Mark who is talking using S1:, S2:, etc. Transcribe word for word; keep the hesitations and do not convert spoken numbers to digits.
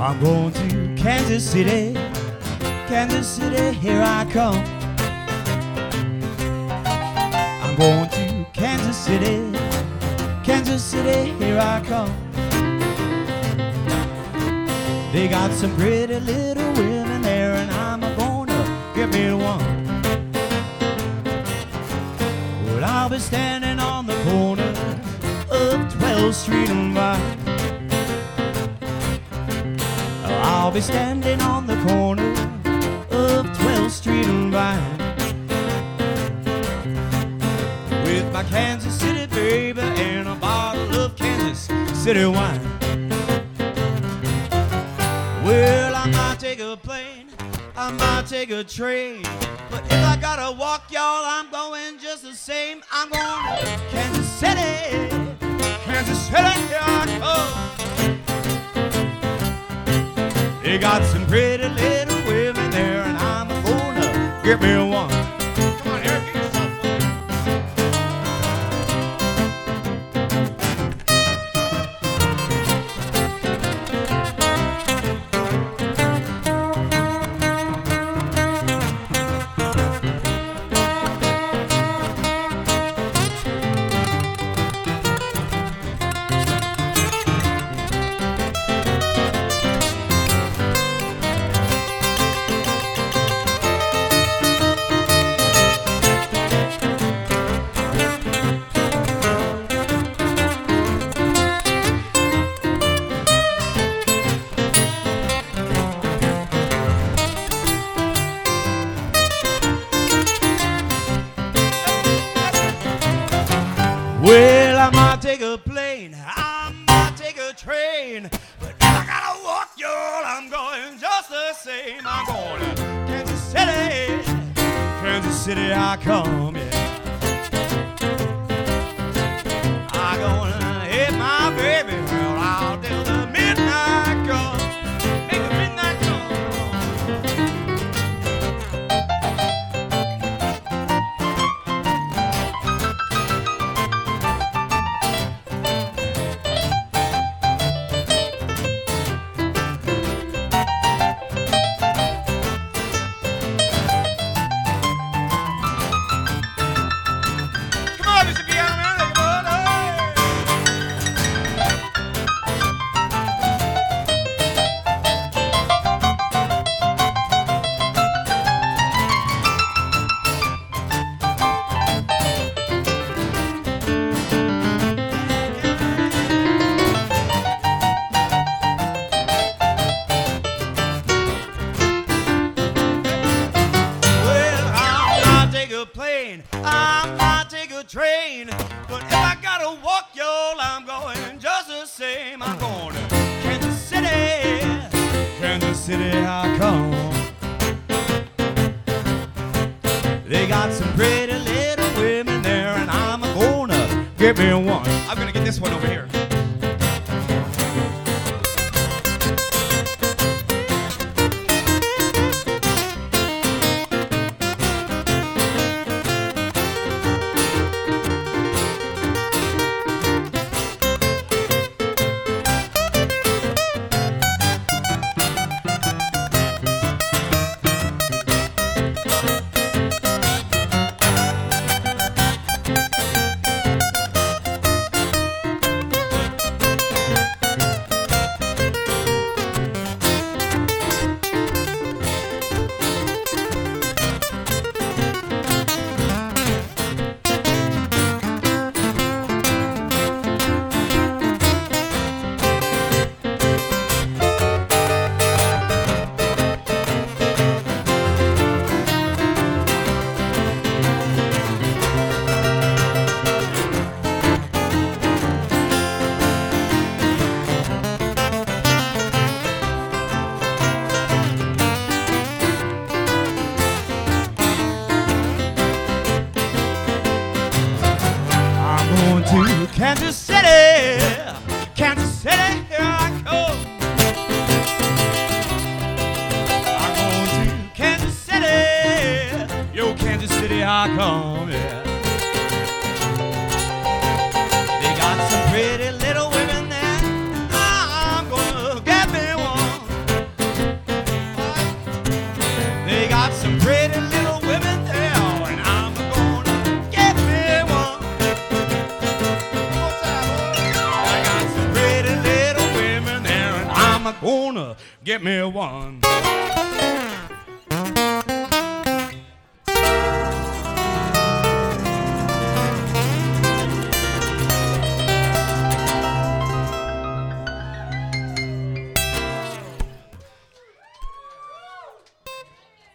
S1: I'm going to Kansas City, Kansas City, here I come. I'm going to Kansas City, Kansas City, here I come. They got some pretty little women there, and I'm gonna get me one. Well, I'll be standing on the corner of twelfth Street and Vine. I'll be standing on the corner of twelfth Street and Vine with my Kansas City baby and a bottle of Kansas City wine. Well, I might take a plane, I might take a train, but if I gotta walk, y'all, I'm going just the same. I'm going to Kansas City, Kansas City, here I come. They got some pretty little women there, and I'm gonna get me one. Come on, Eric, get yourself Well, I might take a plane, I might take a train, but if I gotta walk, y'all, I'm going just the same. I'm going to Kansas City, Kansas City, I come, yeah. I'm gonna hit my baby, well, out till the midnight comes. Make the midnight come. I might take a train, but if I gotta walk, y'all, I'm going just the same. I'm going to Kansas City, Kansas City, I come. They got some pretty little women there, and I'm gonna get me one. I'm gonna get this one over here. To Kansas City, Kansas City, here I come. I'm going to Kansas City, yo, Kansas City, I come, yeah. They got some pretty little women there, I'm gonna get me one. Gonna get me one.